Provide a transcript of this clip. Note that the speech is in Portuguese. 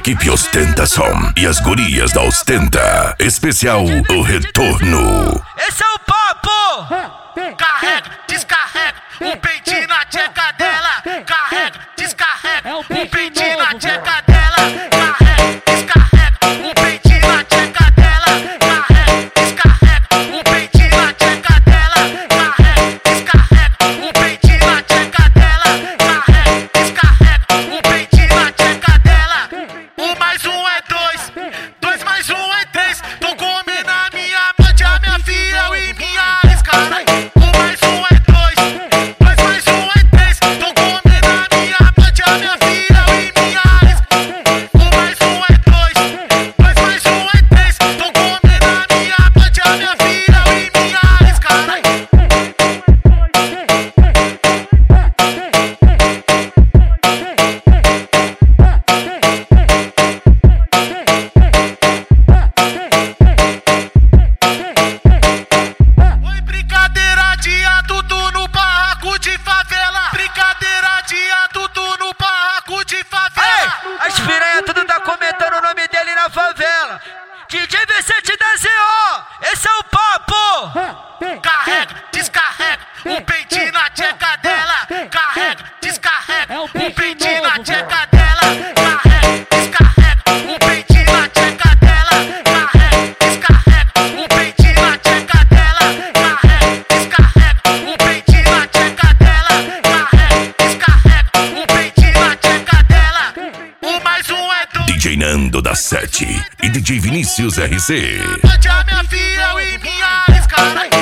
equipe Ostentação e as gurias da Ostenta. Especial O Retorno. Esse é o papo! Carrega, descarrega, um peitinho na tcheca dela. Carrega, descarrega, um peitinho na tcheca dela. Carrega, descarrega, um peitinho na tcheca dela. Carrega, descarrega, um peitinho na tcheca dela. Carrega, descarrega, um peitinho na tcheca dela. Carrega, descarrega, um peitinho na tcheca dela. 1 mais 1 é 2, 2 mais 1 é 3. Tô comendo a minha amante, a minha fiel e minha ex-cara. 1 mais 1 é 2, 2 mais 1 é 3. Tô comendo a minha amante, a minha fiel e minha ex. 1 mais 1 é 2, 2 mais 1 é 3. Tô comendo a minha amante, a minha fiel e minha ex-cara. Oi, brincadeira de adulto no barraco de favela. Brincadeira de adulto no barraco de favela. Ei, as piranha tudo tá comentando o nome dele na favela. DJ Vicente da ZO, esse é o papo. Carrega, descarrega, um peitinho na tcheca dela. Carrega, descarrega, um peitinho na tcheca dela. Carrega, descarrega, um peitinho na tcheca dela. Carrega, descarrega, um peitinho na tcheca dela. Carrega, descarrega, um peitinho na tcheca dela. Carrega, descarrega, um peitinho na tcheca dela. 1 mais 1 é 2. DJ Nando da 7 e DJ Vinícius RC. A minha fiel e minha ex-cara.